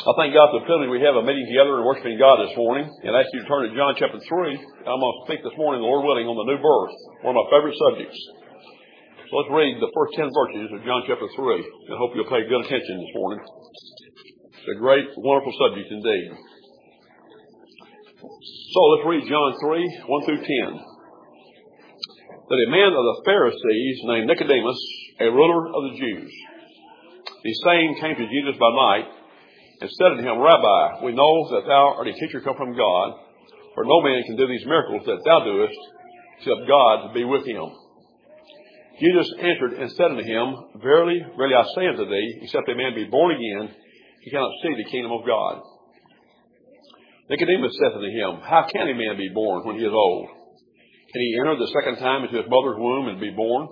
I thank God for the privilege we have of meeting together and worshiping God this morning. And I ask you to turn to John chapter 3. I'm going to speak this morning, Lord willing, on the new birth, one of my favorite subjects. So let's read the first 10 verses of John chapter 3. And I hope you'll pay good attention this morning. It's a great, wonderful subject indeed. So let's read John 3, 1 through 10. That a man of the Pharisees named Nicodemus, a ruler of the Jews, the same came to Jesus by night and said unto him, Rabbi, we know that thou art a teacher come from God, for no man can do these miracles that thou doest, except God be with him. Jesus answered and said unto him, Verily, verily I say unto thee, except a man be born again, he cannot see the kingdom of God. Nicodemus said unto him, How can a man be born when he is old? Can he enter the second time into his mother's womb and be born?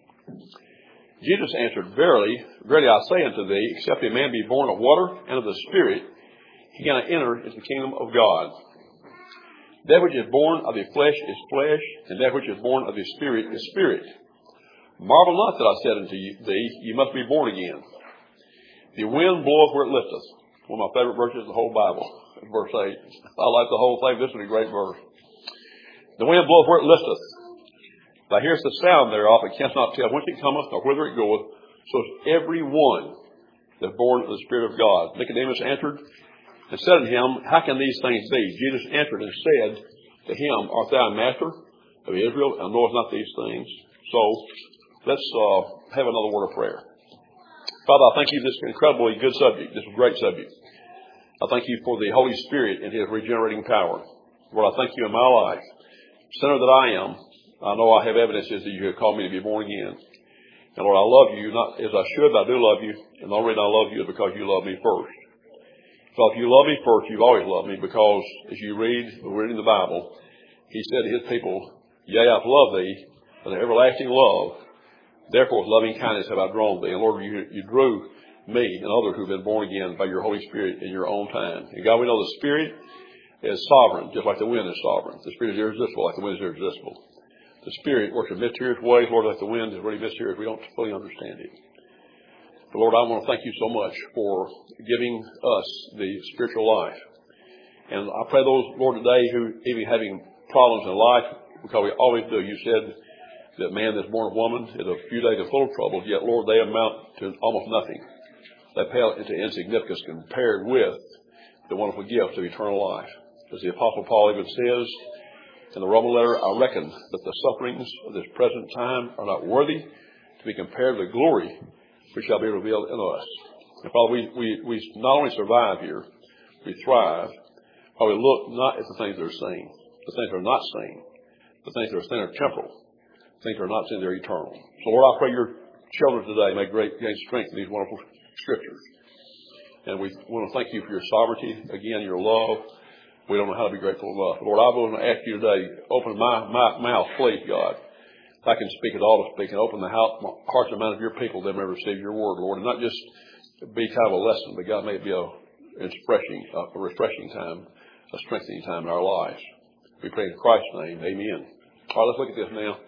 Jesus answered, Verily, verily I say unto thee, except a man be born of water and of the Spirit, he cannot enter into the kingdom of God. That which is born of the flesh is flesh, and that which is born of the Spirit is spirit. Marvel not that I said unto thee, you must be born again. The wind bloweth where it listeth. One of my favorite verses of the whole Bible, verse 8. I like the whole thing. This is a great verse. The wind bloweth where it listeth. Thou hearest the sound thereof, and canst not tell whence it cometh, nor whither it goeth. So is every one that is born of the Spirit of God. Nicodemus answered and said unto him, How can these things be? Jesus answered and said to him, Art thou a master of Israel, and knowest not these things? So let's have another word of prayer. Father, I thank you for this incredibly good subject, this great subject. I thank you for the Holy Spirit and his regenerating power. Lord, I thank you in my life, sinner that I am. I know I have evidences that you have called me to be born again. And Lord, I love you, not as I should, but I do love you. And the only reason I love you is because you love me first. So if you love me first, you've always loved me, because as you we're reading the Bible, he said to his people, Yea, I've loved thee with an everlasting love. Therefore, with loving kindness have I drawn thee. And Lord, you drew me and others who have been born again by your Holy Spirit in your own time. And God, we know the Spirit is sovereign, just like the wind is sovereign. The Spirit is irresistible, like the wind is irresistible. The Spirit works in mysterious ways, Lord, like the wind is really mysterious. We don't fully understand it. But Lord, I want to thank you so much for giving us the spiritual life. And I pray those, Lord, today who even having problems in life, because we always do. You said that man that's born of woman is a few days of full of troubles, yet, Lord, they amount to almost nothing. They pale into insignificance compared with the wonderful gift of eternal life. As the Apostle Paul even says, in the Roman letter, I reckon that the sufferings of this present time are not worthy to be compared with the glory which shall be revealed in us. And Father, we not only survive here, we thrive, but we look not at the things that are seen, the things that are not seen, the things that are seen are temporal, the things that are not seen, they're eternal. So Lord, I pray your children today may gain strength in these wonderful scriptures. And we want to thank you for your sovereignty, again, your love. We don't know how to be grateful enough. Lord, I want to ask you today, open my mouth, please, God. If I can speak at all to speak, and open the hearts and minds of your people that may receive your word, Lord, and not just be kind of a lesson, but God, may it be a refreshing time, a strengthening time in our lives. We pray in Christ's name. Amen. All right, let's look at this now.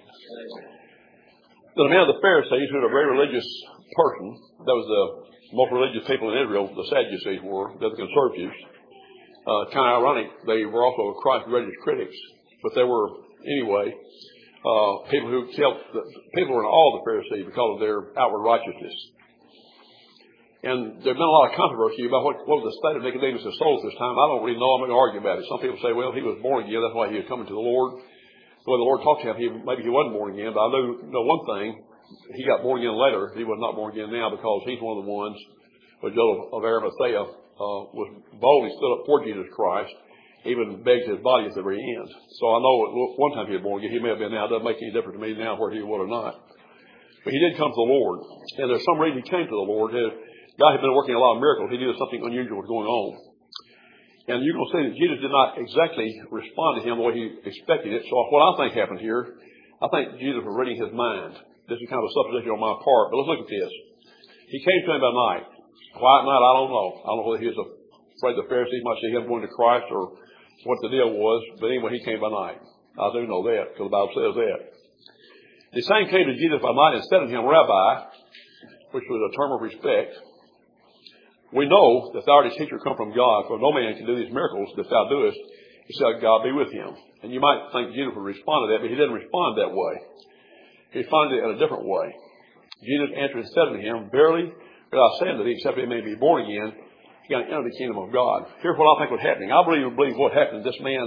The man of the Pharisees, who was a very religious person, that was the most religious people in Israel, the Sadducees were, they're the conservatives. Kind of ironic, they were also Christ's greatest critics, but they were, anyway, people who people were in awe of the Pharisees because of their outward righteousness. And there's been a lot of controversy about what was the state of Nicodemus' soul at this time. I don't really know. I'm going to argue about it. Some people say, well, he was born again. That's why he was coming to the Lord. The way the Lord talked to him, maybe he wasn't born again. But I do know one thing. He got born again later. He was not born again now, because he's one of the ones, with Joseph of Arimathea, was boldly stood up for Jesus Christ, even begged his body at the very end. So I know at one time he was born again. He may have been now. It doesn't make any difference to me now whether he was or not. But he did come to the Lord. And there's some reason he came to the Lord. God had been working a lot of miracles. He knew something unusual was going on. And you're going to see that Jesus did not exactly respond to him the way he expected it. So what I think happened here, I think Jesus was reading his mind. This is kind of a supposition on my part, but let's look at this. He came to him by night. Why at night, I don't know. I don't know whether he was afraid the Pharisees might see him going to Christ or what the deal was. But anyway, he came by night. I do know that, because the Bible says that. The same came to Jesus by night and said to him, Rabbi, which was a term of respect. We know that thou art a teacher come from God, for no man can do these miracles that thou doest, except God be with him. And you might think Jesus would respond to that, but he didn't respond that way. He responded in a different way. Jesus answered and said unto him, Verily, I say unto thee, except a man be born again, he cannot enter the kingdom of God. Here's what I think was happening. I believe what happened. This man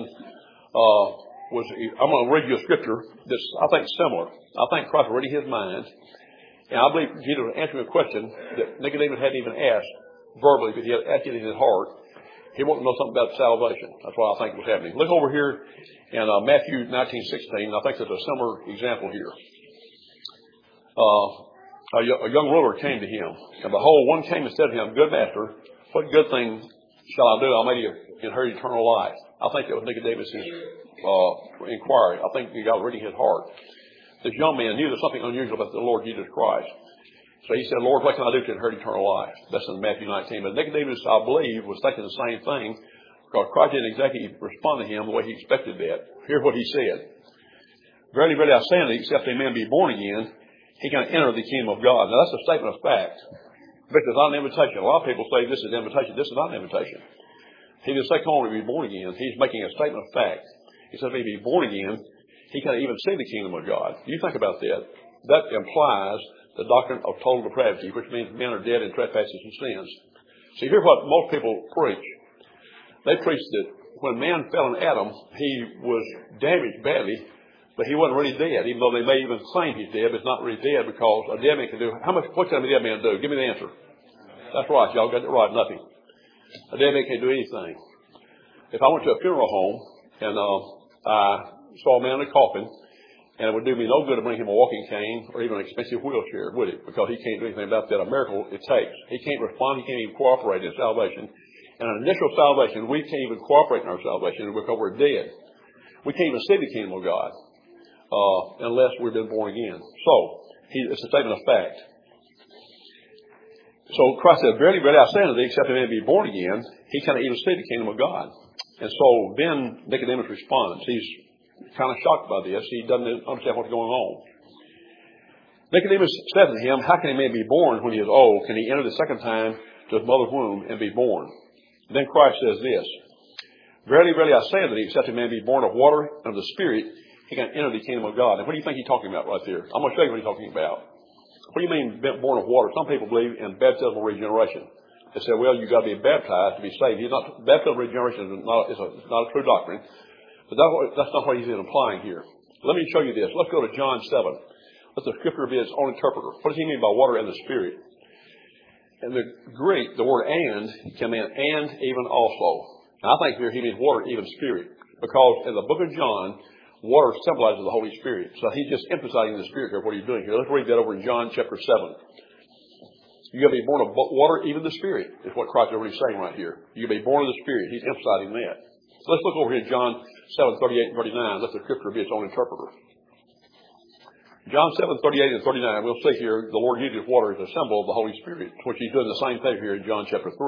I'm going to read you a scripture that's, I think, similar. I think Christ was reading his mind. And I believe Jesus was answering a question that Nicodemus hadn't even asked verbally, but he had asked it in his heart. He wanted to know something about salvation. That's what I think was happening. Look over here in Matthew 19:16. I think there's a similar example here. A young ruler came to him, and behold, one came and said to him, Good master, what good thing shall I do? I may inherit eternal life. I think that was Nicodemus' inquiry. I think God was reading his heart. This young man knew there's something unusual about the Lord Jesus Christ. So he said, Lord, what can I do to inherit eternal life? That's in Matthew 19. But Nicodemus, I believe, was thinking the same thing, because Christ didn't exactly respond to him the way he expected that. Here's what he said. Verily, verily, I say unto thee, except a man be born again, he cannot enter the kingdom of God. Now, that's a statement of fact. But it's not an invitation. A lot of people say this is an invitation. This is not an invitation. He didn't say, come on to be born again. He's making a statement of fact. He said, if he be born again, he cannot even see the kingdom of God. You think about that. That implies the doctrine of total depravity, which means men are dead in trespasses and sins. See, here's what most people preach. They preach that when man fell in Adam, he was damaged badly, but he wasn't really dead, even though they may even claim he's dead, but he's not really dead, because a dead man can do, what can a dead man do? Give me the answer. That's right, y'all got it right, nothing. A dead man can't do anything. If I went to a funeral home and I saw a man in a coffin, and it would do me no good to bring him a walking cane or even an expensive wheelchair, would it? Because he can't do anything about that. A miracle it takes. He can't respond. He can't even cooperate in salvation. And an initial salvation, we can't even cooperate in our salvation because we're dead. We can't even see the kingdom of God unless we've been born again. So, it's a statement of fact. So Christ said, Verily, verily, I say unto thee, except a man be born again, he cannot even see the kingdom of God. And so then Nicodemus responds. He's kind of shocked by this. He doesn't understand what's going on. Nicodemus said to him, How can a man be born when he is old? Can he enter the second time to his mother's womb and be born? Then Christ says this, Verily, verily, I say unto thee, except a man be born of water and of the Spirit, he can enter the kingdom of God. And what do you think he's talking about right there? I'm going to show you what he's talking about. What do you mean born of water? Some people believe in baptismal regeneration. They say, well, you've got to be baptized to be saved. Baptismal regeneration is not a true doctrine. But that's not what he's implying here. Let me show you this. Let's go to John 7. Let the scripture be its own interpreter. What does he mean by water and the Spirit? In the Greek, the word and can mean and even also. And I think here he means water, even Spirit. Because in the book of John, water symbolizes the Holy Spirit. So he's just emphasizing the Spirit here, what he's doing here. Let's read that over in John chapter 7. You've got to be born of water, even the Spirit, is what Christ is really saying right here. You'll be born of the Spirit. He's emphasizing that. So let's look over here at John 7:38 and 39. Let the scripture be its own interpreter. John 7:38 and 39, we'll see here the Lord uses water as a symbol of the Holy Spirit, which he's doing the same thing here in John chapter 3.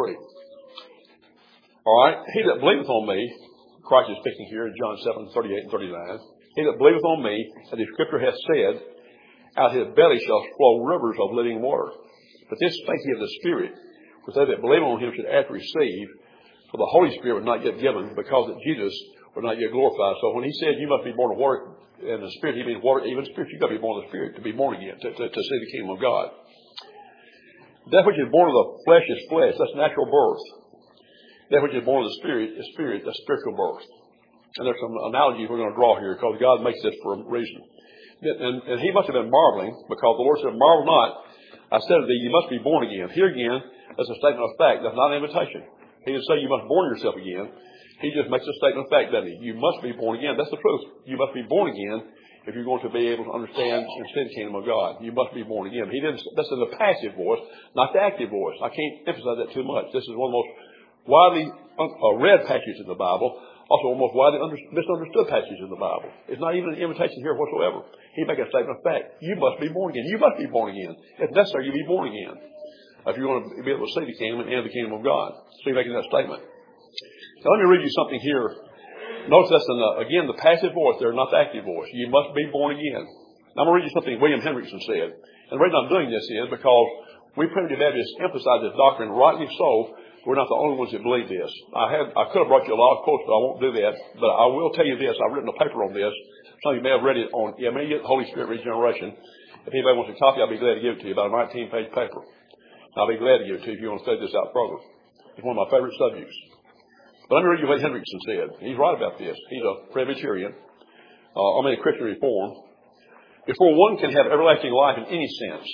All right. He that believeth on me, Christ is speaking here in John 7:38 and 39. He that believeth on me, as the scripture hath said, out of his belly shall flow rivers of living water. But this spake he of the Spirit, which they that believe on him should after receive, for the Holy Spirit was not yet given, because that Jesus was not yet glorified. So when he said you must be born of water and the Spirit, he means water, even Spirit. You've got to be born of the Spirit to be born again, to see the kingdom of God. That which is born of the flesh is flesh. That's natural birth. That which is born of the Spirit is spirit. That's spiritual birth. And there's some analogies we're going to draw here, because God makes this for a reason. And he must have been marveling, because the Lord said, Marvel not. I said to thee, you must be born again. Here again, that's a statement of fact. That's not an invitation. He didn't say you must born yourself again. He just makes a statement of fact, doesn't he? You must be born again. That's the truth. You must be born again if you're going to be able to understand and see the kingdom of God. You must be born again. That's in the passive voice, not the active voice. I can't emphasize that too much. This is one of the most widely read passages in the Bible, also one of the most widely misunderstood passages in the Bible. It's not even an invitation here whatsoever. He makes a statement of fact. You must be born again. You must be born again. If necessary, you be born again. If you want to be able to see the kingdom and enter the kingdom of God. So he's making that statement. Now let me read you something here. Notice that's again the passive voice there, not the active voice. You must be born again. Now I'm going to read you something William Hendrickson said. And the reason I'm doing this is because We Primitive Baptists emphasize this doctrine, rightly so. We're not the only ones that believe this. I could have brought you a lot of quotes, but I won't do that. But I will tell you this. I've written a paper on this. Some of you may have read it on immediate Holy Spirit regeneration. If anybody wants a copy, I'll be glad to give it to you. About a 19-page paper. I'll be glad to give it to you if you want to study this out further. It's one of my favorite subjects. But let me read you what Hendrickson said. He's right about this. He's a Presbyterian. A Christian Reform. Before one can have everlasting life in any sense,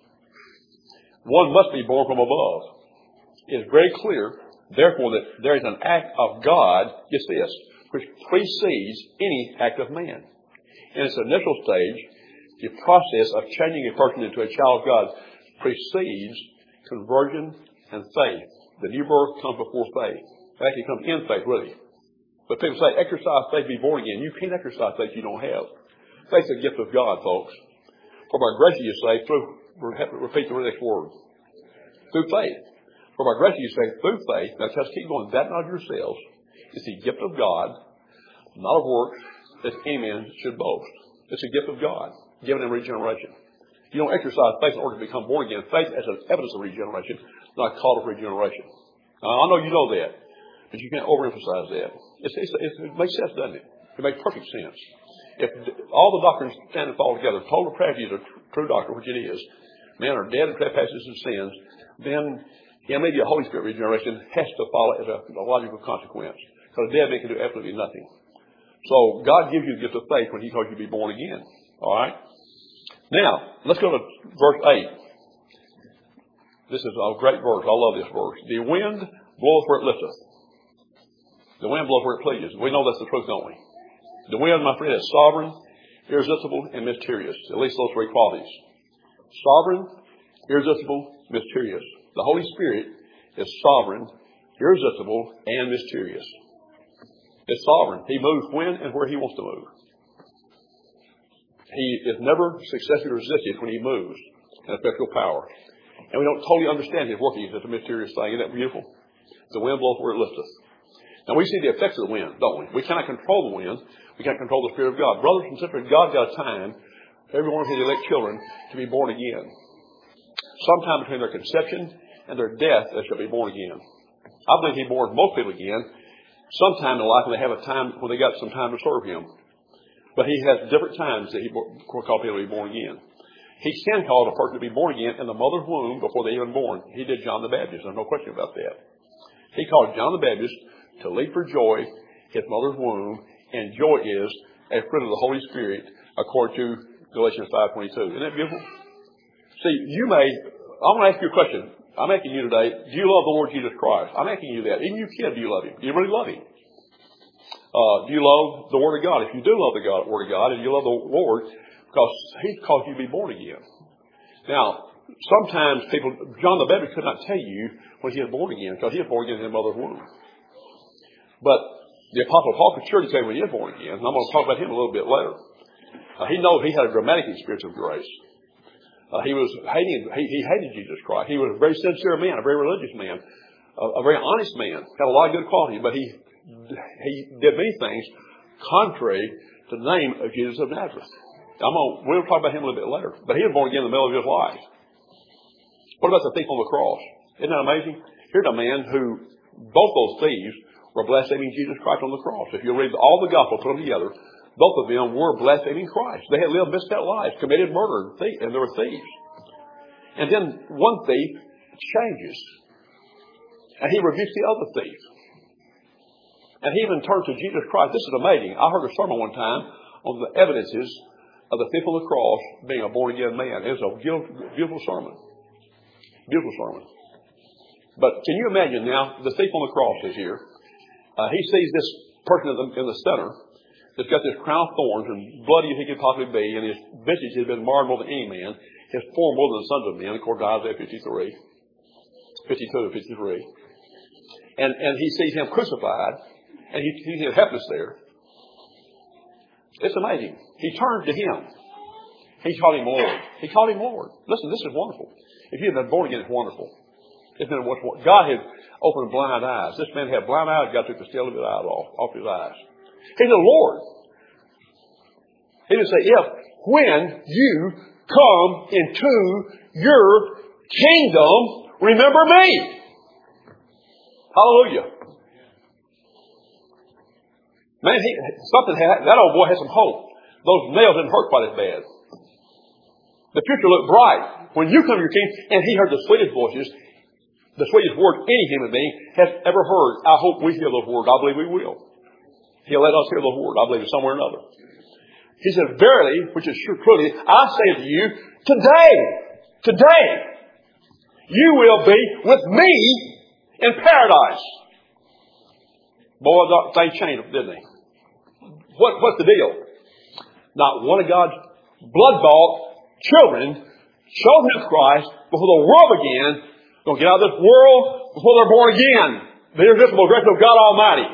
one must be born from above. It is very clear, therefore, that there is an act of God, just this, which precedes any act of man. In its initial stage, the process of changing a person into a child of God precedes conversion and faith. The new birth comes before faith. It actually comes in faith, really. But people say, exercise faith, be born again. You can't exercise faith you don't have. Faith is a gift of God, folks. For by grace you say, repeat the next word. Through faith. For by grace you say, through faith. Now just keep going. That not of yourselves. It's the gift of God, not of works, that any man should boast. It's a gift of God, given in regeneration. You don't exercise faith in order to become born again. Faith as an evidence of regeneration, not a call of regeneration. Now, I know you know that, but you can't overemphasize that. It makes sense, doesn't it? It makes perfect sense. If all the doctrines stand and fall together, total depravity is a true doctrine, which it is. Men are dead in trespasses and sins. Then, maybe a Holy Spirit regeneration has to follow as a logical consequence. Because a dead man can do absolutely nothing. So, God gives you the gift of faith when He calls you to be born again. All right? Now, let's go to verse 8. This is a great verse. I love this verse. The wind bloweth where it listeth. The wind blows where it pleases. We know that's the truth, don't we? The wind, my friend, is sovereign, irresistible, and mysterious. At least those three qualities. Sovereign, irresistible, mysterious. The Holy Spirit is sovereign, irresistible, and mysterious. It's sovereign. He moves when and where He wants to move. He is never successfully resisted when He moves in effectual power. And we don't totally understand His workings. It's a mysterious thing. Isn't that beautiful? The wind blows where it listeth. Now, we see the effects of the wind, don't we? We cannot control the wind. We can't control the Spirit of God. Brothers and sisters, God's got a time for every one of His elect children to be born again. Sometime between their conception and their death, they shall be born again. I believe He borns most people again sometime in life when they have a time, when they got some time to serve Him. But He has different times that He calls people to be born again. He can call a person to be born again in the mother's womb before they're even born. He did John the Baptist. There's no question about that. He called John the Baptist to leap for joy, his mother's womb, and joy is a fruit of the Holy Spirit, according to Galatians 5:22. Isn't that beautiful? See, I'm going to ask you a question. I'm asking you today, do you love the Lord Jesus Christ? I'm asking you that. Even you kid, do you love Him? Do you really love Him? Do you love the Word of God? If you do love the Word of God, and you love the Lord, because He caused you to be born again. Now, sometimes John the Baptist could not tell you when he was born again, because he was born again in his mother's womb. But the Apostle Paul could surely tell you when he is born again, and I'm going to talk about him a little bit later. He knows he had a dramatic experience of grace. He hated Jesus Christ. He was a very sincere man, a very religious man, a very honest man, had a lot of good qualities, but he did many things contrary to the name of Jesus of Nazareth. We'll talk about him a little bit later, but he was born again in the middle of his life. What about the thief on the cross? Isn't that amazing? Here's a man who, both those thieves were blaspheming Jesus Christ on the cross. If you read all the Gospels, put them together, both of them were blaspheming Christ. They had lived misspent lives, committed murder, and they were thieves. And then one thief changes, and he rebukes the other thief. And he even turns to Jesus Christ. This is amazing. I heard a sermon one time on the evidences of the thief on the cross being a born-again man. It was a beautiful sermon. Beautiful sermon. But can you imagine now, the thief on the cross is here. He sees this person in the center that's got this crown of thorns and bloody as he could possibly be, and his visage has been marred more than any man, his form more than the sons of men, according to Isaiah 52 to 53. And he sees him crucified, and he's helpless there. It's amazing. He turned to him. He called him Lord. He called him Lord. Listen, this is wonderful. If you've been born again, it's wonderful. It's been wonderful. God had opened blind eyes. This man had blind eyes. God took the scale of his eyes off his eyes. He's the Lord. He didn't say, when you come into your Kingdom, remember me. Hallelujah. Man, that old boy had some hope. Those nails didn't hurt quite as bad. The future looked bright. When you come to your King, and he heard the sweetest voices, the sweetest word any human being has ever heard. I hope we hear those words. I believe we will. He'll let us hear those words. I believe it somewhere or another. He said, verily, which is true, truly, I say to you, today, you will be with me in paradise. Boy, things changed, didn't they? What's the deal? Not one of God's blood-bought children showed him Christ before the world began. Don't get out of this world before they're born again. The irresistible grace of God Almighty.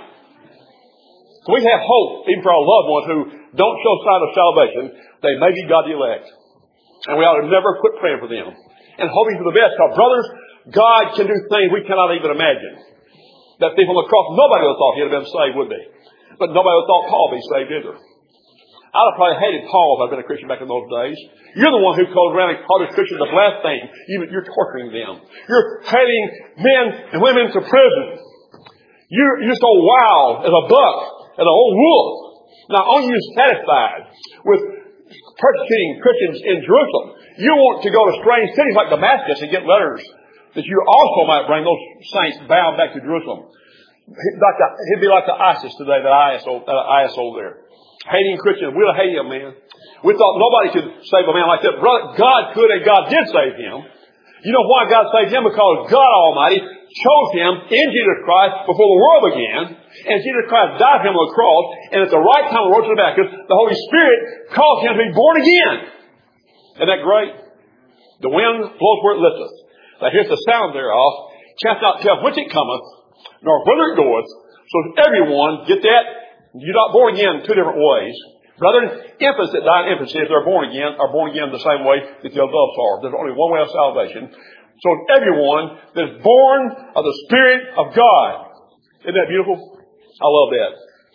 So we have hope, even for our loved ones who don't show sign of salvation. They may be God the elect. And we ought to never quit praying for them. And hoping for the best. Because, brothers, God can do things we cannot even imagine. That thief on the cross, nobody would have thought he'd have been saved, would they? But nobody would have thought Paul would be saved either. I'd have probably hated Paul if I'd been a Christian back in those days. You're the one who goes around and calls Christians a blaspheme. You're torturing them. You're heading men and women to prison. You're just so wild as a buck, as an old wolf. Not only are you satisfied with persecuting Christians in Jerusalem, you want to go to strange cities like Damascus and get letters that you also might bring those saints bound back to Jerusalem. He'd be like the ISIS today, that ISO there. Hating Christians. We'll hate him, man. We thought nobody could save a man like that. Brother, God could, and God did save him. You know why God saved him? Because God Almighty chose him in Jesus Christ before the world began. And Jesus Christ died for him on the cross. And at the right time on the road to Damascus, the Holy Spirit caused him to be born again. Isn't that great? The wind blows where it listeth. Now here's the sound thereof. Canst not tell whence it cometh, nor whither it goeth. So everyone, get that? You're not born again two different ways. Brethren, infants that die in infancy, if they're born again, are born again the same way that the adults are. There's only one way of salvation. So everyone that is born of the Spirit of God. Isn't that beautiful? I love that.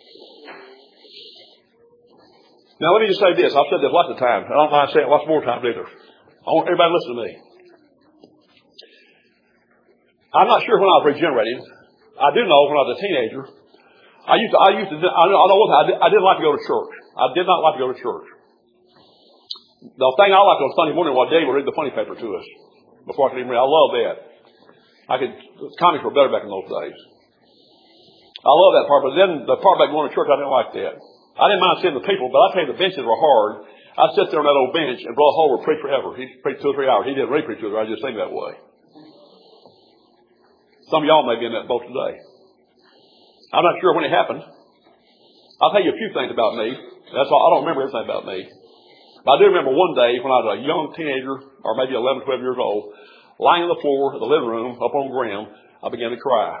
Now let me just say this. I've said this lots of times. I don't mind saying it lots more times either. I want everybody to listen to me. I'm not sure when I was regenerated. I do know when I was a teenager. I didn't like to go to church. I did not like to go to church. The thing I liked on Sunday morning was Dave would read the funny paper to us before I could even read. I love that. Comics were better back in those days. I love that part, but then the part about going to church, I didn't like that. I didn't mind seeing the people, but I tell you, the benches were hard. I'd sit there on that old bench, and Brother Hall would preach forever. He'd preach 2 or 3 hours. He didn't really preach 2 or 3 hours. I just think that way. Some of y'all may be in that boat today. I'm not sure when it happened. I'll tell you a few things about me. That's all. I don't remember everything about me. But I do remember one day when I was a young teenager, or maybe 11, 12 years old, lying on the floor of the living room, up on the ground, I began to cry.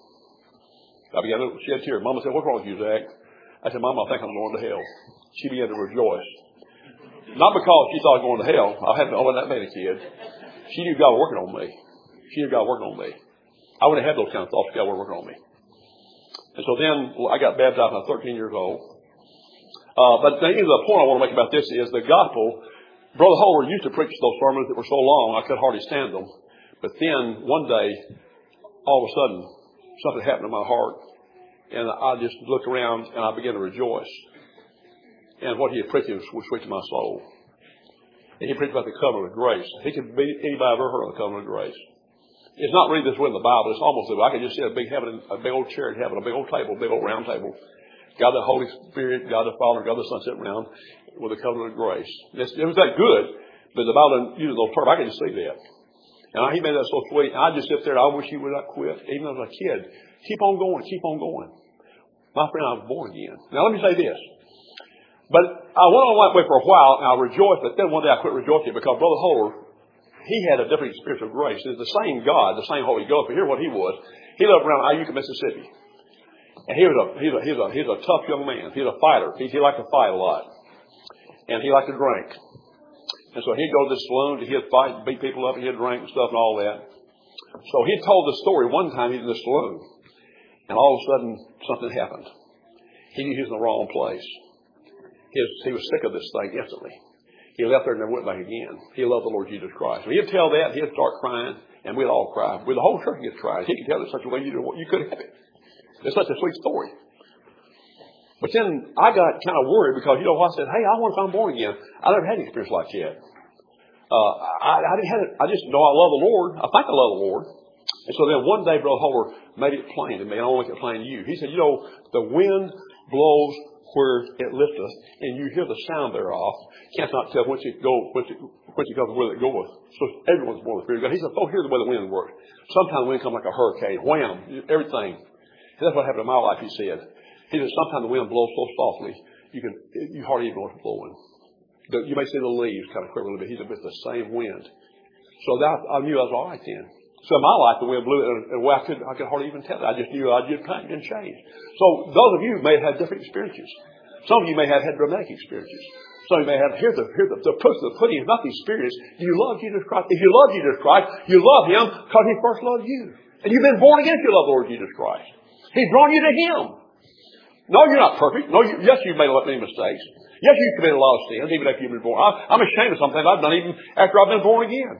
I began to shed tears. Mama said, "What's wrong with you, Zach?" I said, "Mama, I think I'm going to hell." She began to rejoice. Not because she thought I was going to hell. I hadn't known that many kids. She knew God was working on me. She knew God was working on me. I wouldn't have had those kind of thoughts if God were working on me. And so then I got baptized when I was 13 years old. But the point I want to make about this is the gospel. Brother Howard used to preach those sermons that were so long I could hardly stand them. But then one day, all of a sudden, something happened in my heart. And I just looked around and I began to rejoice. And what he had preached was sweet to my soul. And he preached about the covenant of grace. He could beat anybody I've ever heard on the covenant of grace. It's not really this way in the Bible. It's almost as if I could just see a big heaven, a big old chair in heaven, a big old table, a big old round table. God the Holy Spirit, God the Father, God the Son sitting around with a covenant of grace. It was that good, but the Bible didn't use those terms. I could just see that. And he made that so sweet. And I just sit there and I wish he would not quit, even as a kid. Keep on going, keep on going. My friend, I was born again. Now let me say this. But I went on that way for a while and I rejoiced, but then one day I quit rejoicing because Brother Holler, he had a different spiritual grace. It's the same God, the same Holy Ghost. But here's what he was. He lived around Iuka, Mississippi. And he's a tough young man. He's a fighter. He liked to fight a lot. And he liked to drink. And so he'd go to the saloon, he'd fight, beat people up, and he'd drink and stuff and all that. So he told the story one time he's in the saloon. And all of a sudden, something happened. He knew he was in the wrong place. He was sick of this thing instantly. He left there and never went back again. He loved the Lord Jesus Christ. When he'd tell that, he'd start crying, and we'd all cry. The whole church gets cries. He could tell it such a way you couldn't have it. It's such a sweet story. But then I got kind of worried because, you know, I said, hey, I wonder if I'm born again. I never had an experience like that. I didn't have it. I just know I love the Lord. I think I love the Lord. And so then one day, Brother Holder made it plain to me. I don't want to make it plain to you. He said, you know, the wind blows where it lifteth, and you hear the sound thereof. Canst not tell whence it goes, whence it comes, where it goeth. So everyone's born with the Spirit of God. He said, oh, here's the way the wind works. Sometimes the wind comes like a hurricane. Wham! Everything. And that's what happened in my life, he said. He said, sometimes the wind blows so softly, you hardly even know what's blowing. You may see the leaves kind of quiver a little bit. He said, but it's the same wind. So that, I knew I was all right then. So in my life, the wind blew in a way I could hardly even tell it. I just knew I'd just been changed. So those of you may have had different experiences. Some of you may have had dramatic experiences. Some of you may have, here's the proof of the pudding is not the experience. Do you love Jesus Christ? If you love Jesus Christ, you love Him because He first loved you. And you've been born again if you love the Lord Jesus Christ. He's drawn you to Him. No, you're not perfect. No, yes, you've made many mistakes. Yes, you've committed a lot of sins, even after you've been born. I'm ashamed of some things I've done even after I've been born again.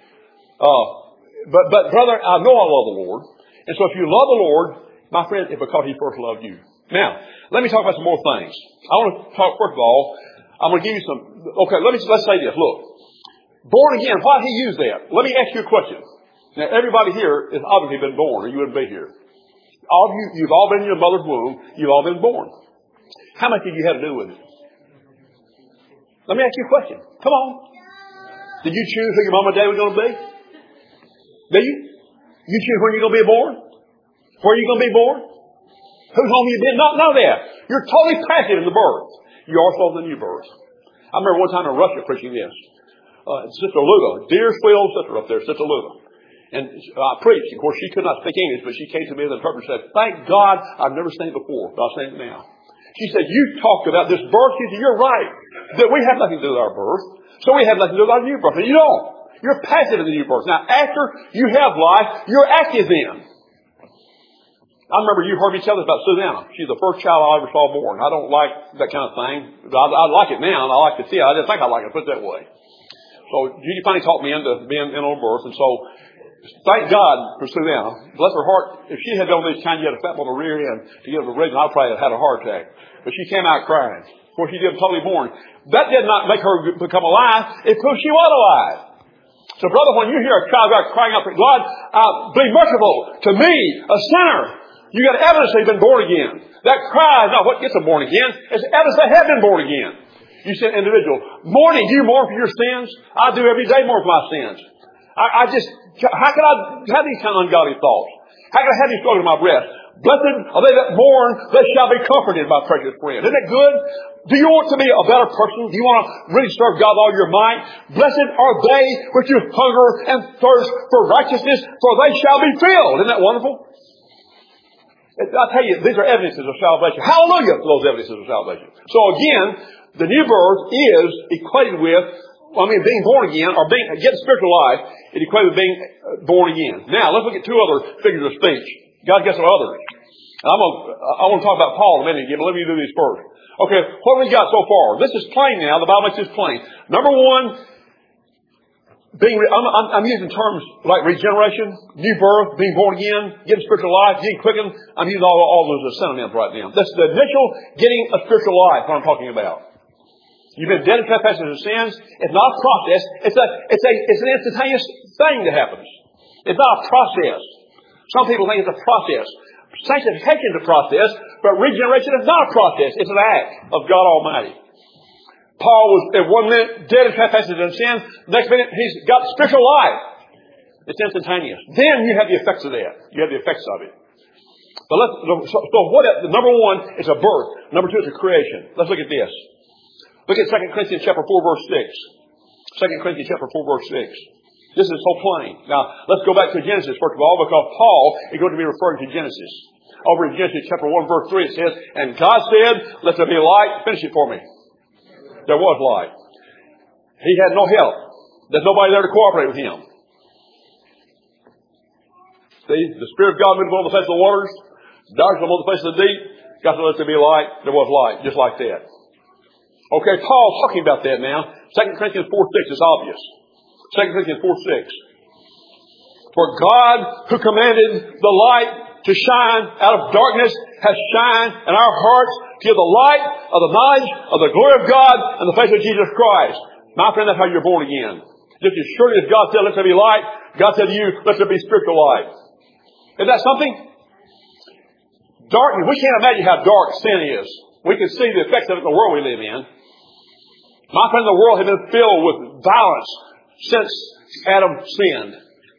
But brother, I know I love the Lord. And so if you love the Lord, my friend, it's because He first loved you. Now, let me talk about some more things. I want to talk, first of all, I'm going to give you some, okay, let's say this. Look, born again, why did He use that? Let me ask you a question. Now, everybody here has obviously been born, or you wouldn't be here. All of you, you've all been in your mother's womb. You've all been born. How much did you have to do with it? Let me ask you a question. Come on. Did you choose who your mom and dad was going to be? Did you? You choose when you're going to be born? Where you're going to be born? Whose home you've been? Not that. You're totally passive in the birth. You also in the new birth. I remember one time in Russia preaching this. Sister Luda, dear sweet old sister up there, Sister Luda. And I preached. Of course, she could not speak English, but she came to me as an interpreter and said, thank God I've never seen it before, but I'll say it now. She said, you talked about this birth. She said, you're right. That we have nothing to do with our birth. So we have nothing to do with our new birth. And you don't. You're passive in the new birth. Now, after you have life, you're active then. I remember you heard me tell this about Susanna. She's the first child I ever saw born. I don't like that kind of thing. I like it now, and I like to see it. I didn't think I like it, put it that way. So Judy finally taught me into being in on birth, and so thank God for Susanna. Bless her heart. If she had done this kind, you had a fat on the rear end to get her to religion, I probably had a heart attack. But she came out crying. Of course, she did totally born. That did not make her become alive. It proved she was alive. So, brother, when you hear a child God crying out for God, be merciful to me, a sinner. You got evidence they've been born again. That cry is not what gets them born again. It's evidence they have been born again. You said, individual, mourning, do you mourn for your sins? I do every day mourn for my sins. How can I have these kind of ungodly thoughts? How can I have these struggles in my breast? Blessed are they that mourn, they shall be comforted, my precious friend. Isn't that good? Do you want to be a better person? Do you want to really serve God with all your might? Blessed are they which do hunger and thirst for righteousness, for they shall be filled. Isn't that wonderful? I tell you, these are evidences of salvation. Hallelujah for those evidences of salvation. So again, the new birth is equated with, being born again, or getting spiritual life, it equates with being born again. Now, let's look at two other figures of speech. God gets some others. I want to talk about Paul in a minute again, but let me do these first. Okay, what have we got so far? This is plain now. The Bible makes this plain. Number one, I'm using terms like regeneration, new birth, being born again, getting spiritual life, getting quickened. I'm using all those as synonyms right now. That's the initial getting a spiritual life, what I'm talking about. You've been dead in trespasses and sins. It's not a process. It's an instantaneous thing that happens. It's not a process. Some people think it's a process. Sanctification is a process, but regeneration is not a process. It's an act of God Almighty. Paul was at 1 minute dead in trespasses and sins. Next minute he's got spiritual life. It's instantaneous. Then you have the effects of that. You have the effects of it. But number one is a birth. Number two is a creation. Let's look at this. Look at 2 Corinthians chapter 4 verse 6. 2 Corinthians chapter 4 verse 6. This is so plain. Now, let's go back to Genesis first of all, because Paul is going to be referring to Genesis. Over in Genesis chapter 1 verse 3 it says, and God said, let there be light. Finish it for me. There was light. He had no help. There's nobody there to cooperate with him. See, the Spirit of God moved on the face of the waters. Darkness on the face of the deep. God said, let there be light. There was light, just like that. Okay, Paul's talking about that now. 2 Corinthians 4:6 is obvious. 2 Corinthians 4:6. For God, who commanded the light to shine out of darkness, has shined in our hearts to give the light of the knowledge of the glory of God and the face of Jesus Christ. My friend, that's how you're born again. Just as surely as God said, let there be light, God said to you, let there be spiritual light. Is that something? Darkness, we can't imagine how dark sin is. We can see the effects of it in the world we live in. My friend, the world has been filled with violence since Adam sinned.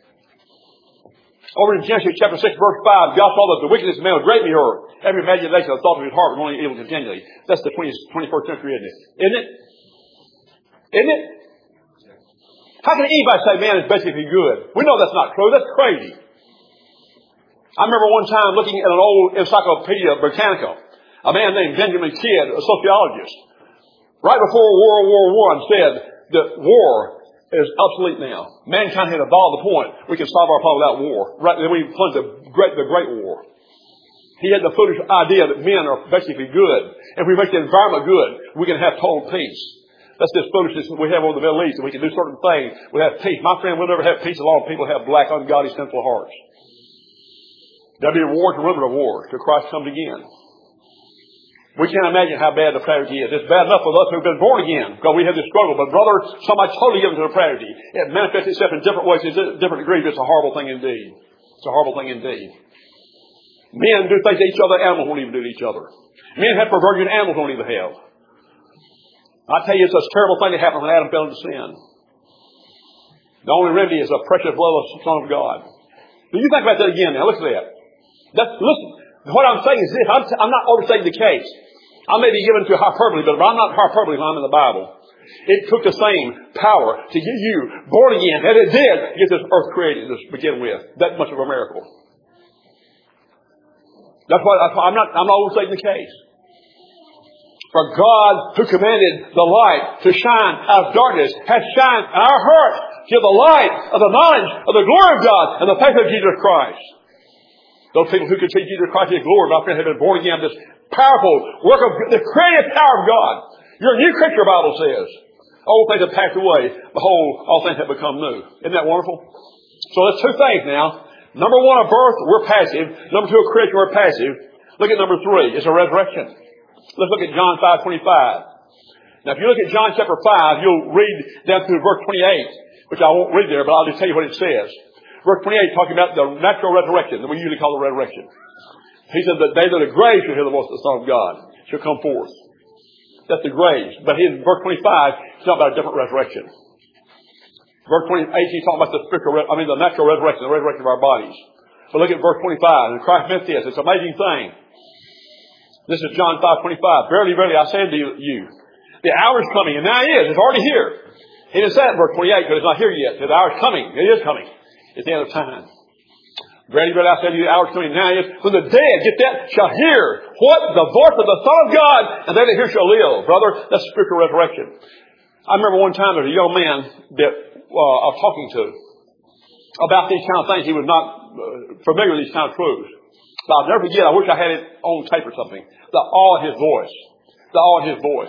Over in Genesis chapter 6, verse 5, God saw that the wickedness of man was greatly hurt. Every imagination of the thought of his heart was only evil continually. That's the 21st century, isn't it? Isn't it? Isn't it? How can anybody say man is basically good? We know that's not true. That's crazy. I remember one time looking at an old Encyclopedia Britannica. A man named Benjamin Kidd, a sociologist, right before World War I said that war is obsolete now. Mankind had evolved the point we can solve our problem without war. Right then we plunged the Great War. He had the foolish idea that men are basically good. If we make the environment good, we can have total peace. That's this foolishness we have over the Middle East, and we can do certain things. We have peace. My friend, we'll never have peace as long as people have black, ungodly, sinful hearts. There'll be a war to rumor of war till Christ comes again. We can't imagine how bad the depravity is. It's bad enough for us who've been born again, because we have this struggle. But brother, somebody totally given to depravity. It manifests itself in different ways, in different degrees. It's a horrible thing indeed. It's a horrible thing indeed. Men do things to each other animals won't even do to each other. Men have perversion animals won't even have. I tell you, it's a terrible thing that happened when Adam fell into sin. The only remedy is the precious blood of the Son of God. Do you think about that again now? Look at that. Listen, what I'm saying is this. I'm not overstating the case. I may be given to hyperbole, but I'm not hyperbole when I'm in the Bible. It took the same power to get you born again as it did to get this earth created to begin with. That much of a miracle. That's why I'm not overstating the case. For God, who commanded the light to shine out of darkness, has shined in our hearts to give the light of the knowledge of the glory of God and the faith of Jesus Christ. Those people who can see Jesus Christ in His glory, my friend, have been born again. This powerful work of the creative power of God. You're a new creature, the Bible says. Old things have passed away. Behold, all things have become new. Isn't that wonderful? So there's two things now. Number one, a birth, we're passive. Number two, a creation, we're passive. Look at number three. It's a resurrection. Let's look at John 5:25. Now, if you look at John chapter 5, you'll read down through verse 28, which I won't read there, but I'll just tell you what it says. Verse 28 talking about the natural resurrection that we usually call the resurrection. He said that they that are graves shall hear the voice of the Son of God, shall come forth. That's the graves. But in verse 25, he's talking about a different resurrection. Verse 28, he's talking about the natural resurrection, the resurrection of our bodies. But look at verse 25. And Christ meant this. It's an amazing thing. This is John 5:25. Verily, verily, I say unto you, the hour is coming, and now it is. It's already here. He didn't say it in verse 28 because it's not here yet. The hour is coming. It is coming. It's the end of time. Verily, verily, I say unto you, the hour is coming, and now it is. When the dead, get that, shall hear what? The voice of the Son of God, and they that hear shall live. Brother, that's spiritual resurrection. I remember one time there was a young man that I was talking to about these kind of things. He was not familiar with these kind of truths. But I'll never forget, I wish I had it on tape or something. The awe in his voice. The awe in his voice.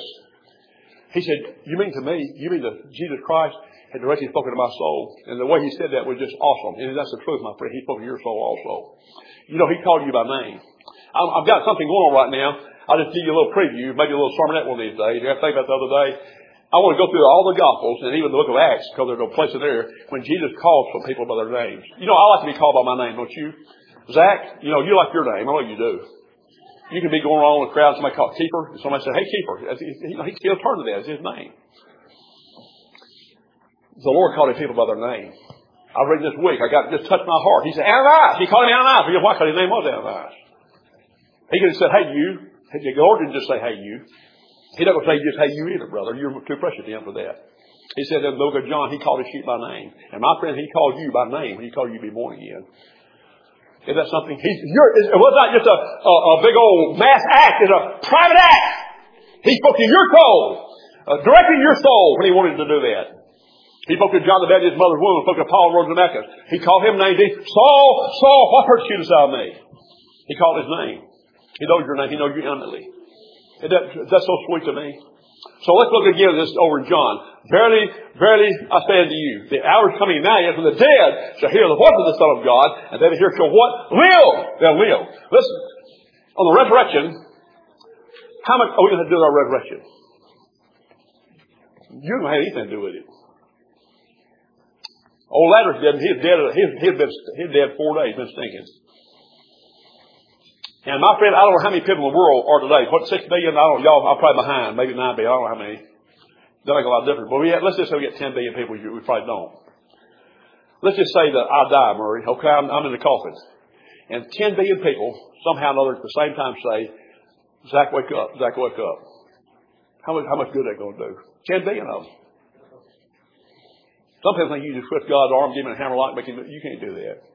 He said, you mean that Jesus Christ had directly spoken to my soul? And the way he said that was just awesome. And that's the truth, my friend. He spoke to your soul also. You know, he called you by name. I've got something going on right now. I'll just give you a little preview, maybe a little sermonette one of these days. I think about the other day. I want to go through all the Gospels and even the book of Acts, because there's no place in there when Jesus calls some people by their names. You know, I like to be called by my name, don't you? Zach, you know, you like your name. I know you do. You can be going around in the crowd, somebody called Keeper, and somebody said, hey, Keeper. He'll turn to that. It's his name. The Lord called his people by their name. I read this week. Just touched my heart. He said, Ananias. He called him Ananias. You know why? Because his name was Ananias. He could have said, hey, you. The Lord didn't just say, hey, you. He doesn't say just, hey, you either, brother. You're too precious to him for that. He said in the book of John, he called his sheep by name. And my friend, he called you by name when he called you to be born again. Is that something? It was not just a big old mass act. It's a private act. He spoke to your soul, directly to your soul when he wanted to do that. He spoke to John the Baptist, his mother's womb, spoke to Paul on the road to Damascus. He called him named Saul, Saul, what persecutest thou me? He called his name. He knows your name. He knows you intimately. That's so sweet to me. So let's look again at this over in John. Verily, verily, I say unto you, the hour is coming now, yet when the dead shall hear the voice of the Son of God, and they that hear shall what? Live! They'll live. Listen, on the resurrection, how much are we going to do with our resurrection? You don't have anything to do with it. Old Lazarus didn't. He's dead 4 days, been stinking. And my friend, I don't know how many people in the world are today. What, 6 billion? I don't know. Y'all, I'm probably behind. Maybe 9 billion. I don't know how many. That make a lot of difference. But let's just say we get 10 billion people. We probably don't. Let's just say that I die, Murray. Okay, I'm in the coffin. And 10 billion people, somehow or another, at the same time say, Zach, wake up. Zach, wake up. How much good are they going to do? 10 billion of them. Some people think you just twist God's arm, give him a hammerlock, make him. You can't do that.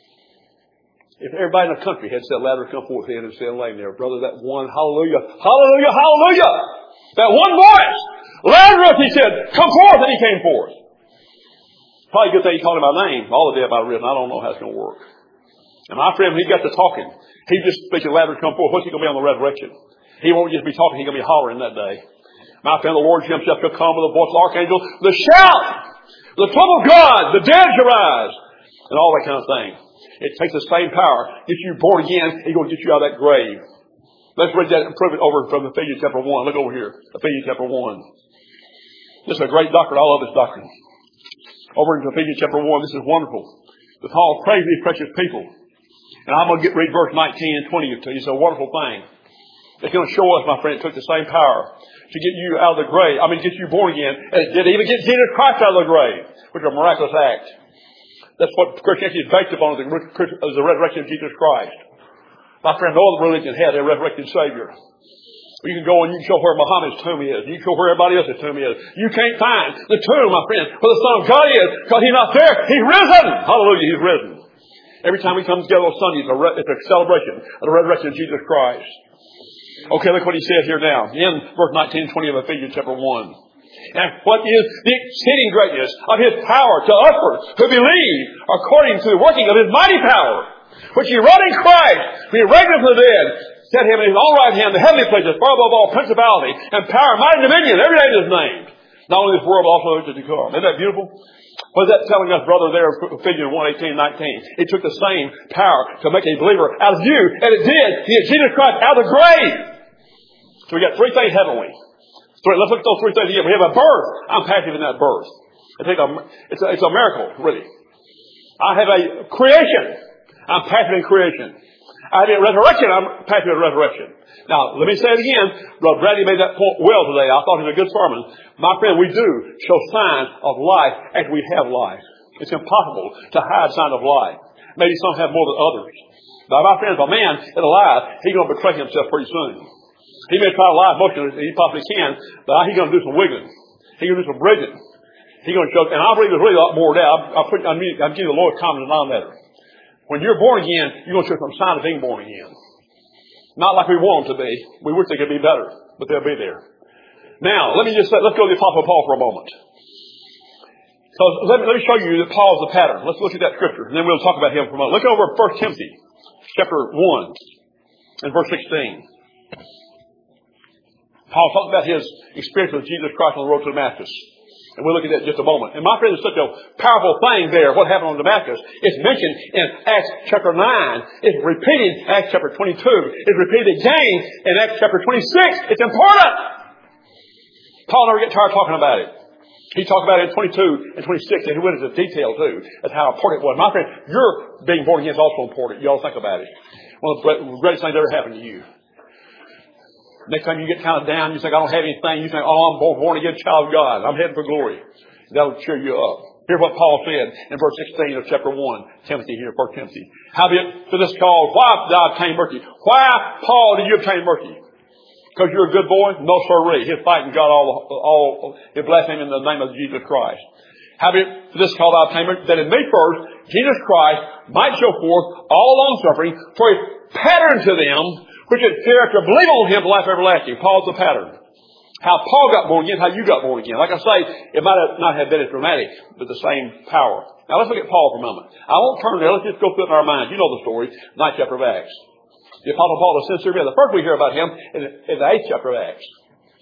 If everybody in the country had said, Lazarus, come forth in, and said, laying there, brother, that one, hallelujah, hallelujah, hallelujah, that one voice, Lazarus, he said, come forth, and he came forth. Probably a good thing he called him by name. All the dead might have risen. I don't know how it's going to work. And my friend, when he got to talking, he just speaking, Lazarus, come forth. What's he going to be on the resurrection? He won't just be talking, he's going to be hollering that day. My friend, the Lord himself shall come with the voice of the archangel, the shout, the trump of God, the dead shall rise, and all that kind of thing. It takes the same power. Get you born again, he's going to get you out of that grave. Let's read that and prove it over from Ephesians chapter 1. Look over here. Ephesians chapter 1. This is a great doctrine. I love this doctrine. Over in Ephesians chapter 1, this is wonderful. The Paul praise these precious people. And I'm going to read verse 19 and 20 to you. It's a wonderful thing. It's going to show us, my friend, it took the same power to get you out of the grave. Get you born again. And it did even get Jesus Christ out of the grave, which is a miraculous act. That's what Christianity is based upon, is the resurrection of Jesus Christ. My friend, no other religion has a resurrected Savior. You can go and you can show where Muhammad's tomb is. You can show where everybody else's tomb is. You can't find the tomb, my friend, where the Son of God is, because He's not there. He's risen. Hallelujah, He's risen. Every time we come together on Sunday, it's a celebration of the resurrection of Jesus Christ. Okay, look what he says here now. In verse 19 and 20 of Ephesians chapter 1. And what is the exceeding greatness of His power to usward who believe according to the working of His mighty power, which He wrought in Christ, when He raised Him from the dead, set Him in His own right hand, the heavenly places, far above all principality and power, might and dominion, every name is named. Not only this world, but also which is to come. Isn't that beautiful? What is that telling us, brother, there in Ephesians 1:18 and 19? It took the same power to make a believer out of you, and it did. He had Jesus Christ out of the grave. So we got three things heavenly. Let's look at those three things again. We have a birth. I'm passive in that birth. It's a miracle, really. I have a creation. I'm passive in creation. I have a resurrection. I'm passive in resurrection. Now, let me say it again. Brother Bradley made that point well today. I thought it was a good sermon. My friend, we do show signs of life after we have life. It's impossible to hide signs of life. Maybe some have more than others. But my friend, if a man is alive, he's going to betray himself pretty soon. He may try to lie as much as he possibly can, but he's going to do some wiggling. He's going to do some bridging. He's going to show, and I believe there's really a lot more there. I'm giving the Lord common denominator. When you're born again, you're going to show some sign of being born again. Not like we want them to be. We wish they could be better, but they'll be there. Now, let's go to the Apostle Paul for a moment. Because let me show you that Paul's the pattern. Let's look at that scripture, and then we'll talk about him for a moment. Look over 1 Timothy, chapter 1, and verse 16. Paul talked about his experience with Jesus Christ on the road to Damascus. And we'll look at that in just a moment. And my friend, it's such a powerful thing there, what happened on Damascus. It's mentioned in Acts chapter 9. It's repeated in Acts chapter 22. It's repeated again in Acts chapter 26. It's important. Paul never gets tired talking about it. He talked about it in 22 and 26, and he went into detail too. That's how important it was. My friend, your being born again is also important. You all think about it. One of the greatest things that ever happened to you. Next time you get kind of down, you think, I don't have anything. You think, oh, I'm born again child of God. I'm heading for glory. That'll cheer you up. Here's what Paul said in verse 16 of chapter 1. Timothy here, 1 Timothy. Howbeit, for this cause, why did I obtain mercy? Why, Paul, did you obtain mercy? Because you're a good boy? No, sirree. He's fighting God he'll bless him in the name of Jesus Christ. Howbeit, for this cause I obtained mercy, that in me first, Jesus Christ might show forth all long suffering for a pattern to them, which is character, believe on Him for life everlasting. Paul's the pattern. How Paul got born again, how you got born again. Like I say, it might not have been as dramatic, but the same power. Now let's look at Paul for a moment. I won't turn there. Let's just go through it in our minds. You know the story. 9th chapter of Acts. The Apostle Paul, the sincere man. The first we hear about him is the 8th chapter of Acts.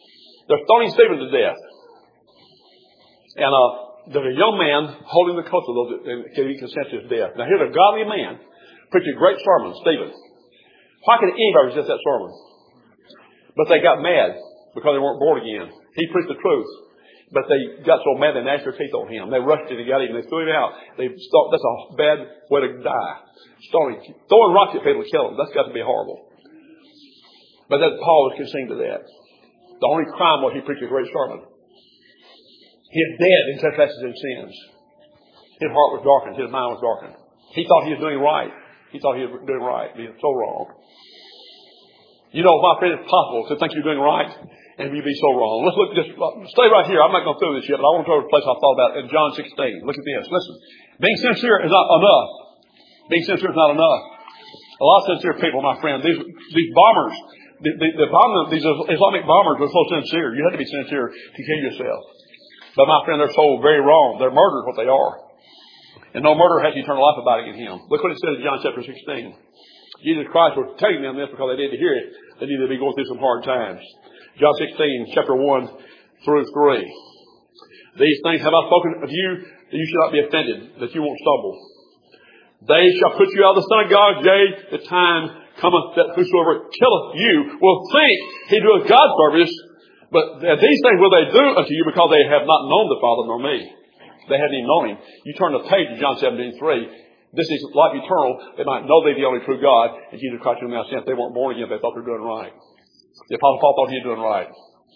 They're stoning Stephen to death. And there's a young man holding the coat of those that he consent to his death. Now here's a godly man preaching a great sermon, Stephen. Why could anybody resist that sermon? But they got mad because they weren't born again. He preached the truth. But they got so mad they gnashed their teeth on him. They rushed him and got him. They threw him out. That's a bad way to die. Throwing rocks at people to kill them. That's got to be horrible. But that Paul was concerned to that. The only crime was he preached a great sermon. He is dead in trespasses and sins. His heart was darkened. His mind was darkened. He thought he was doing right. He thought he was doing right. He was so wrong. You know, my friend, it's possible to think you're doing right and you be so wrong. Let's look at this. Stay right here. I'm not going to through this yet, but I want to go to a place I thought about in John 16. Look at this. Listen. Being sincere is not enough. Being sincere is not enough. A lot of sincere people, my friend, these bombers, these Islamic bombers are so sincere. You have to be sincere to kill yourself. But my friend, they're so very wrong. They're murderers, what they are. And no murderer has eternal life abiding in him. Look what it says in John chapter 16. Jesus Christ was telling them this because they didn't hear it. They needed to be going through some hard times. John 16, chapter 1 through 3. These things have I spoken of you, that you should not be offended, that you won't stumble. They shall put you out of the synagogue, yea, the time cometh that whosoever killeth you will think he doeth God's service. But these things will they do unto you because they have not known the Father nor me. They hadn't even known him. You turn the page to John 17:3. This is life eternal. They might know thee the only true God and Jesus Christ whom thou sent. They weren't born again. They thought they were doing right. The Apostle Paul thought he was doing right.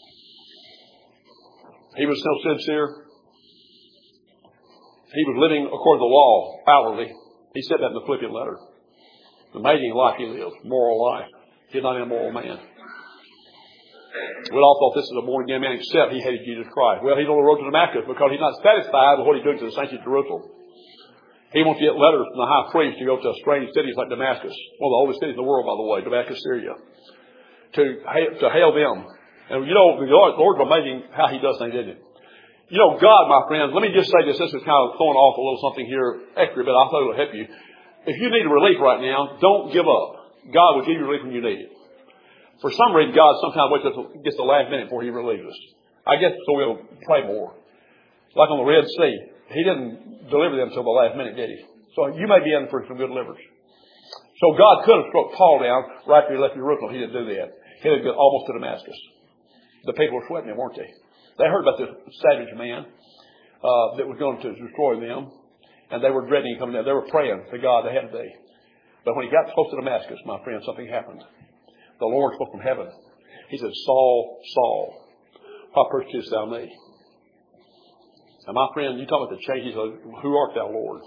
He was so sincere. He was living according to the law outwardly. He said that in the Philippian letter. Amazing life he lived. Moral life. He's not an immoral man. We all thought this is a born again man, except he hated Jesus Christ. Well, he's on the road to Damascus because he's not satisfied with what he's doing to the saints of Jerusalem. He wants to get letters from the high priest to go to strange cities like Damascus, one of the oldest cities in the world, by the way, Damascus, Syria, to hail them. And you know, the Lord's amazing how he does things, isn't it? You know, God, my friends, let me just say this. This is kind of throwing off a little something here extra, but I thought it would help you. If you need relief right now, don't give up. God will give you relief when you need it. For some reason, God sometimes waits until it gets the last minute before he relieves us. I guess so we'll pray more. Like on the Red Sea. He didn't deliver them until the last minute, did he? So you may be in for some good deliverance. So God could have struck Paul down right after he left Jerusalem. He didn't do that. He had got almost to Damascus. The people were sweating him, weren't they? They heard about this savage man that was going to destroy them. And they were dreading him coming down. They were praying to God they had to be. But when he got close to Damascus, my friend, something happened. The Lord spoke from heaven. He said, Saul, Saul, why persecutest thou me? And my friend, you talk about the change. He said, who art thou, Lord?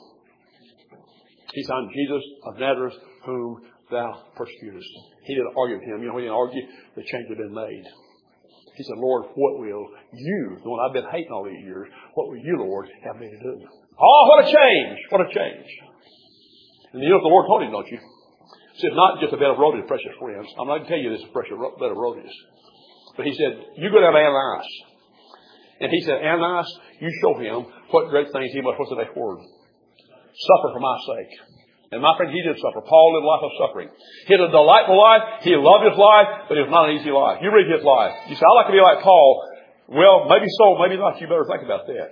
He said, I'm Jesus of Nazareth, whom thou persecutest. He didn't argue with him. You know, he didn't argue. The change had been made. He said, Lord, what will you, the one I've been hating all these years, what will you, Lord, have me to do? Oh, what a change! What a change. And you know what the Lord told him, don't you? He said, not just a bed of roses, precious friends. I'm not going to tell you this is a precious bed of roses. But he said, you go down to Ananias. And he said, Ananias, you show him what great things he must, what's the next word? Suffer for my sake. And my friend, he did suffer. Paul lived a life of suffering. He had a delightful life. He loved his life, but it was not an easy life. You read his life. You say, I'd like to be like Paul. Well, maybe so, maybe not. You better think about that.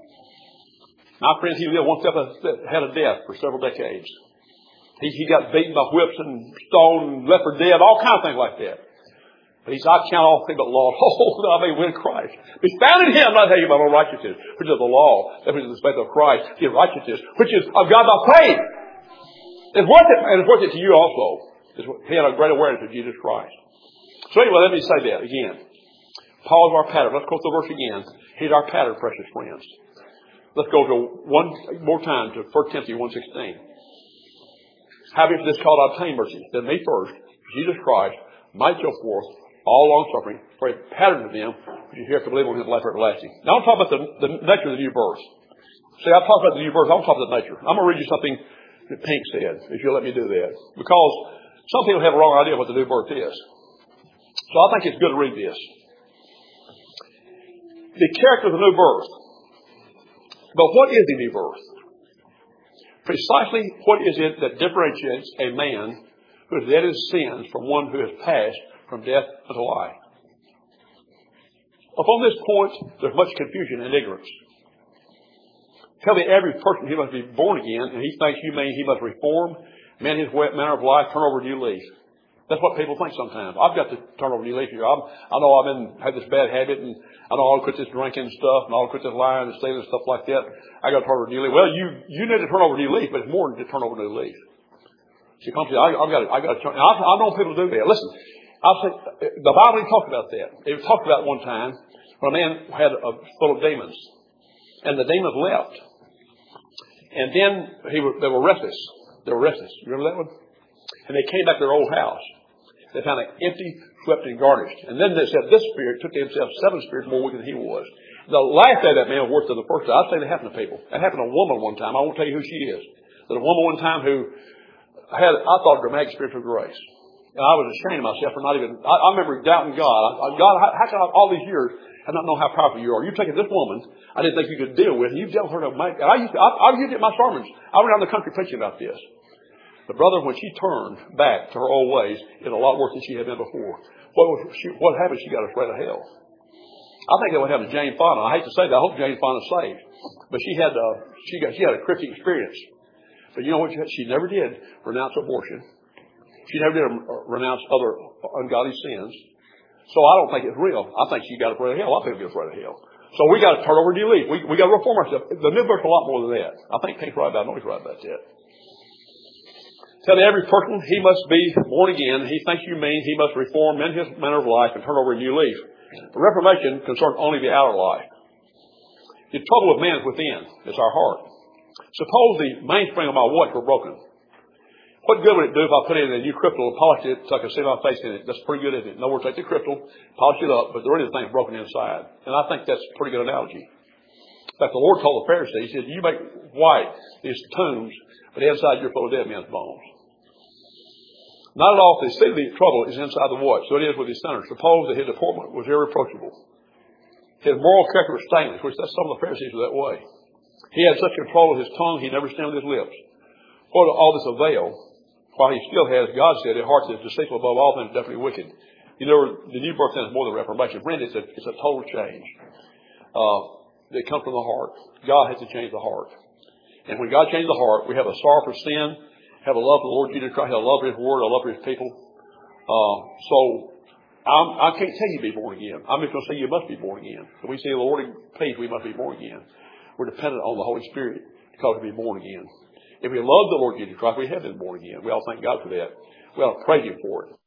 My friend, he lived one step ahead of death for several decades. He got beaten by whips and stoned and left for dead, all kinds of things like that. But he said, I count all things but loss. Oh, I may win Christ. Be found in him, not having my own righteousness, which is the law, that which is the faith of Christ, his righteousness, which is of God by faith. It's worth it, and it's worth it to you also. He had a great awareness of Jesus Christ. So anyway, let me say that again. Paul is our pattern. Let's quote the verse again. He's our pattern, precious friends. Let's go to one more time to 1 Timothy 1:16. Having for this cause I obtain mercy, that me first, Jesus Christ, might show forth all long suffering for a pattern of them which you hear to believe on his life everlasting. Now I'm talking about the nature of the new birth. See, I've talked about the new birth. I'm talking about the nature. I'm going to read you something that Pink said, if you'll let me do that. Because some people have a wrong idea what the new birth is. So I think it's good to read this. The character of the new birth. But what is the new birth? Precisely what is it that differentiates a man who is dead in sins from one who has passed from death unto life? Upon this point, there's much confusion and ignorance. Tell me every person he must be born again, and he thinks you mean he must reform, mend his manner of life, turn over a new leaf. That's what people think sometimes. I've got to turn over a new leaf here. I know I've had this bad habit, and I know I'll quit this drinking stuff, and I'll quit this lying and stealing and stuff like that. I got to turn over a new leaf. Well, you need to turn over a new leaf, but it's more than to turn over a new leaf. See, come see, I got to turn. I've known people do that. Listen, I'll say the Bible didn't talk about that. It talked about one time when a man had a full of demons, and the demons left, and then they were restless. They were restless. You remember that one? And they came back to their old house. They found it empty, swept, and garnished. And then they said this spirit took to himself 7 spirits more wicked than he was. The life of that man was worse than the first. I'd say that happened to people. That happened to a woman one time. I won't tell you who she is. There's a woman one time who had, I thought, a dramatic spiritual grace. And I was ashamed of myself for not even, I remember doubting God. God, how can I, all these years, I don't know how powerful you are. You've taken this woman I didn't think you could deal with, and you've dealt with her to make, and I used it in my sermons. I went around the country preaching about this. The brother, when she turned back to her old ways, is a lot worse than she had been before. What happened? She got afraid of hell. I think that would happen to Jane Fonda. I hate to say that. I hope Jane Fonda's saved. But she had a cryptic experience. But you know what? She never did renounce abortion. She never did renounce other ungodly sins. So I don't think it's real. I think she got afraid of hell. I think she got afraid of hell. So we got to turn over a new leaf. We got to reform ourselves. The new birth's a lot more than that. I think Pink's right about it. I know he's right about that. Tell every person he must be born again. He thinks you mean he must reform, mend his manner of life, and turn over a new leaf. The Reformation concerns only the outer life. The trouble with man is within. It's our heart. Suppose the mainspring of my watch were broken. What good would it do if I put in a new crystal and polished it so I could see my face in it? That's pretty good, isn't it? In other words, take the crystal, polish it up, but the rest of the thing's broken inside. And I think that's a pretty good analogy. In fact, the Lord told the Pharisees, he said, you make white these tombs, but inside you're full of dead men's bones. Not at all. If they see the trouble is inside the watch. So it is with his sinners. Suppose that his deportment was irreproachable. His moral character was stainless, which that's some of the Pharisees were that way. He had such control of his tongue, he never stemmed his lips. What did all this avail? While he still has, God said, a heart that is deceitful above all things, definitely wicked. You know, the new birth is more than reformation. Friend, it's a total change. That comes from the heart. God has to change the heart. And when God changes the heart, we have a sorrow for sin, have a love for the Lord Jesus Christ, have a love for His Word, a love for His people. So I can't tell you to be born again. I'm just going to say you must be born again. If we say the Lord in peace, we must be born again. We're dependent on the Holy Spirit to cause us to be born again. If we love the Lord Jesus Christ, we have been born again. We all thank God for that. We ought to praise Him for it.